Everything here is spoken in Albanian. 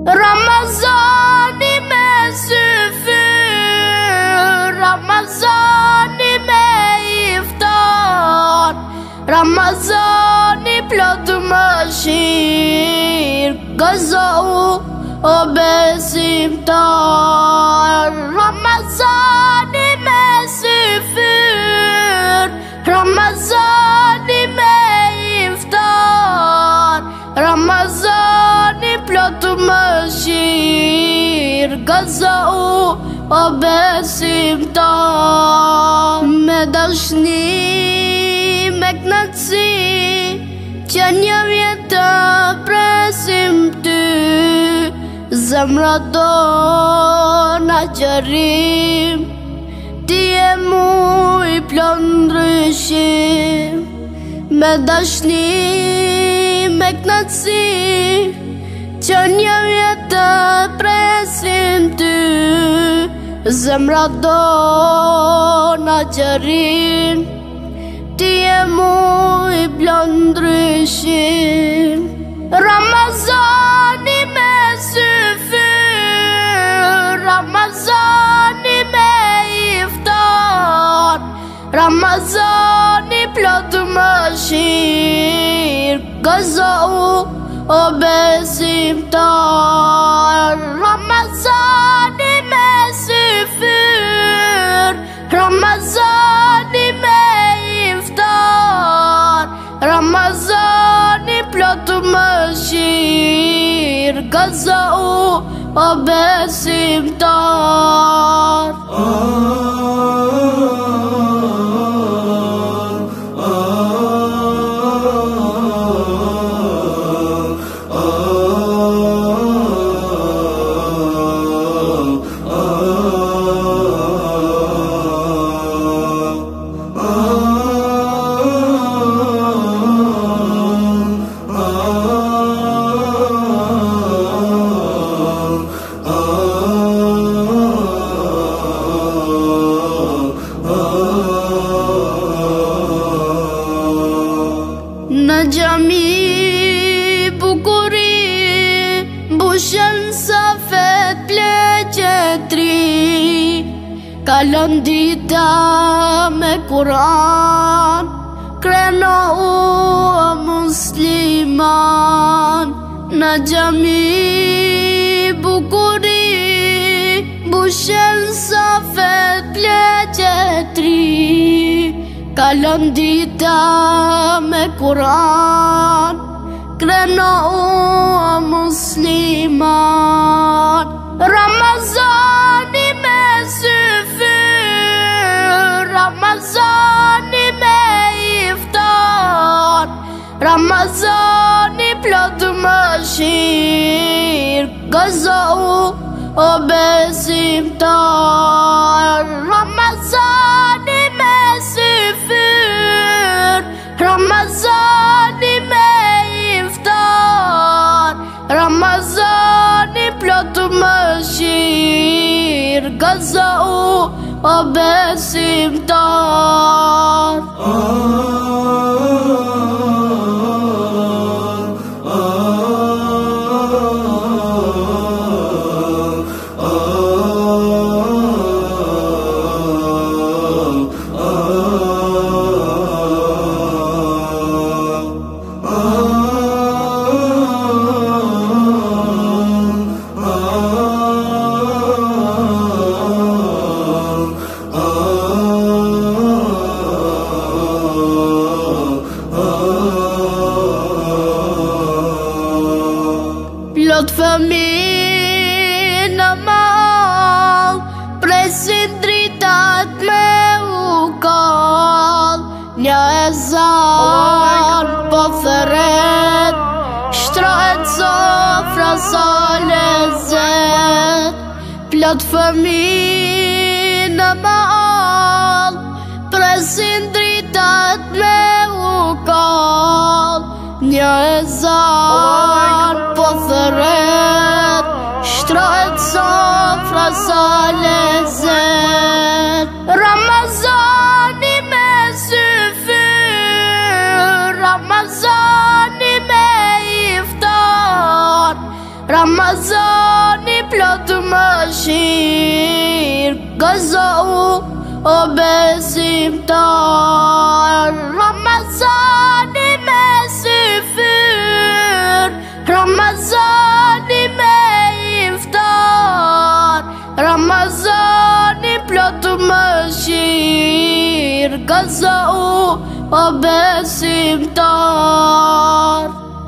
Ramazani me syfyr, Ramazani me iftar, Ramazani plot mëshirë, gëzau o besimtar. Ramazani me syfyr, Ramazani me iftar, Ramazani plot mëshirë, gëzau o besimtar. Me dashni, me knatësi, që një vjetë të presim ty, zemra do na qërim, ti e mu i plon ndryshim. Me dashni, me knatësi, që një vjetë të presim ty, zemra do na qërim, ti e mu i plon ndryshim. Ramazani me syfyr, Ramazani me iftar, Ramazani plot mëshirë, gëzau o besimtar. Ramazani me syfyr, Ramazani me iftar, Ramazani plot mëshirë, gëzau o besimtar. Në gjami bukuri, mbushen safet pleqetri, kalon dita me Kur'an, kreno u musliman. Në gjami bukuri, mbushen safet pleqetri, kalon dita me Kur'an, kreno u musliman. Ramazani me syfyr, Ramazani me iftar, Ramazani plot mëshirë, gëzau o besimtar. Ramazani me syfyr, Ramazani me iftar, Ramazani plot mëshirë, gëzau o besimtar. Plot fëmijë në mall, presin dritat me u kall. Një ezan po theret, shtrohet sofra sa lezet. Plot fëmijë në mall, presin dritat me u kall. Një ezan po theret, shtrohet sofra sa lezet. Ramazani me syfyr, Ramazani me iftar, Ramazani plot mashir Gazau o besimtar Ramazani me syfyr Ramazani me iftar Ramazani plot mashir Gazau o besimtar